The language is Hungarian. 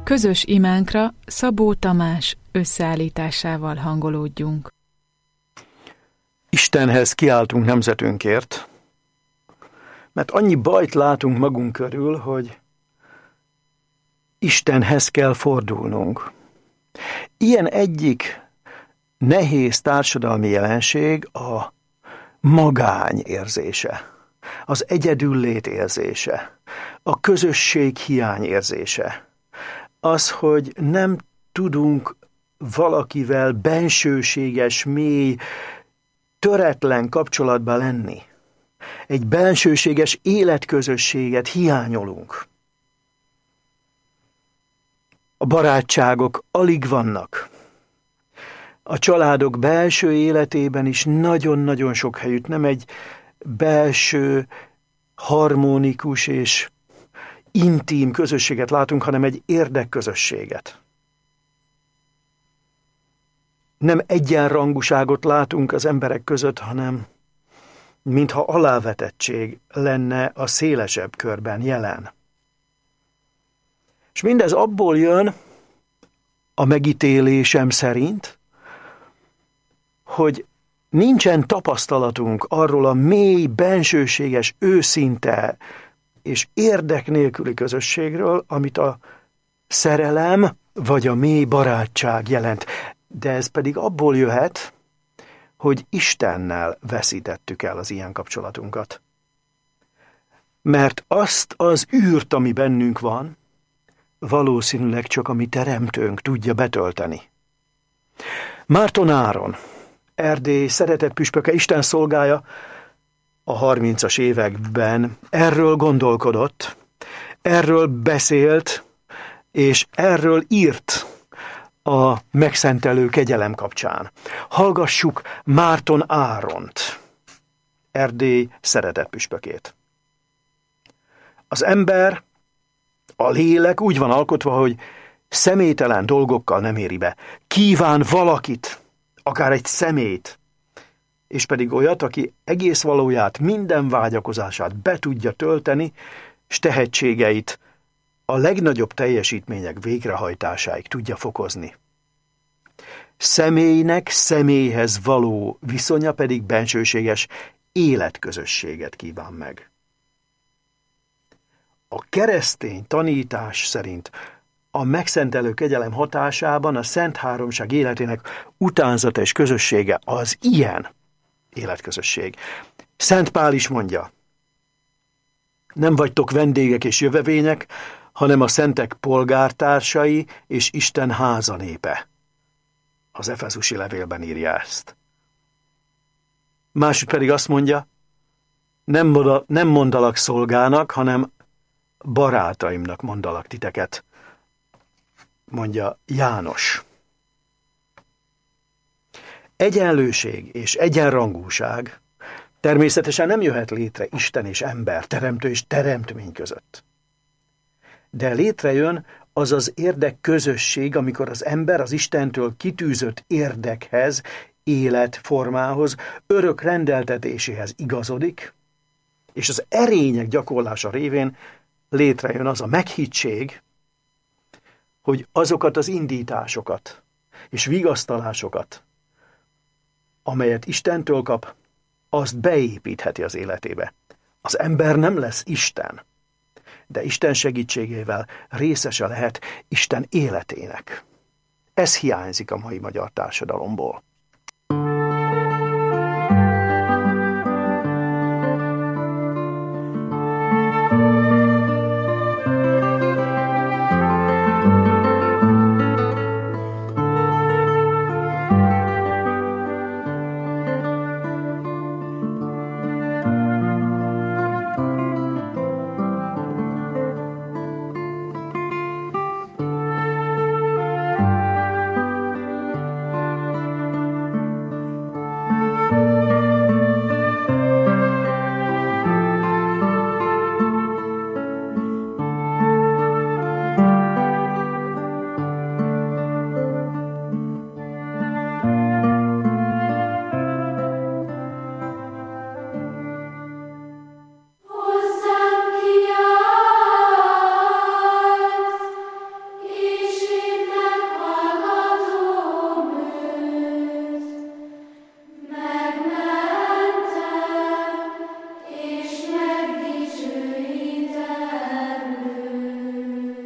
Közös imánkra Szabó Tamás összeállításával hangolódjunk. Istenhez kiáltunk nemzetünkért, mert annyi bajt látunk magunk körül, hogy Istenhez kell fordulnunk. Ilyen egyik nehéz társadalmi jelenség a magány érzése, az egyedüllét érzése, a közösség hiány érzése. Az, hogy nem tudunk valakivel bensőséges, mély, töretlen kapcsolatban lenni. Egy bensőséges életközösséget hiányolunk. A barátságok alig vannak. A családok belső életében is nagyon-nagyon sok helyütt nem egy belső, harmonikus és intim közösséget látunk, hanem egy érdekközösséget. Nem egyenrangúságot látunk az emberek között, hanem mintha alávetettség lenne a szélesebb körben jelen. És mindez abból jön, a megítélésem szerint, hogy nincsen tapasztalatunk arról a mély, bensőséges, őszinte és érdek nélküli közösségről, amit a szerelem vagy a mély barátság jelent. De ez pedig abból jöhet, hogy Istennel veszítettük el az ilyen kapcsolatunkat. Mert azt az űrt, ami bennünk van, valószínűleg csak a mi teremtőnk tudja betölteni. Márton Áron, Erdély szeretett püspöke, Isten szolgája, a 30-as években erről gondolkodott, erről beszélt, és erről írt a megszentelő kegyelem kapcsán. Hallgassuk Márton Áront, Erdély szeretett püspökét. Az ember, a lélek úgy van alkotva, hogy személytelen dolgokkal nem éri be. Kíván valakit, akár egy szemét, és pedig olyat, aki egész valóját, minden vágyakozását be tudja tölteni, s tehetségeit a legnagyobb teljesítmények végrehajtásáig tudja fokozni. Személynek személyhez való viszonya pedig bensőséges életközösséget kíván meg. A keresztény tanítás szerint a megszentelő kegyelem hatásában a Szent Háromság életének utánzata és közössége az ilyen életközösség. Szent Pál is mondja, nem vagytok vendégek és jövevények, hanem a szentek polgártársai és Isten háza népe. Az Efezusi levélben írja ezt. Másod pedig azt mondja, nem mondalak szolgának, hanem barátaimnak mondalak titeket, mondja János. Egyenlőség és egyenrangúság természetesen nem jöhet létre Isten és ember, teremtő és teremtmény között. De létrejön az az érdekközösség, amikor az ember az Istentől kitűzött érdekhez, életformához, örök rendeltetéséhez igazodik, és az erények gyakorlása révén létrejön az a meghittség, hogy azokat az indításokat és vigasztalásokat, amelyet Istentől kap, azt beépítheti az életébe. Az ember nem lesz Isten, de Isten segítségével részese lehet Isten életének. Ez hiányzik a mai magyar társadalomból.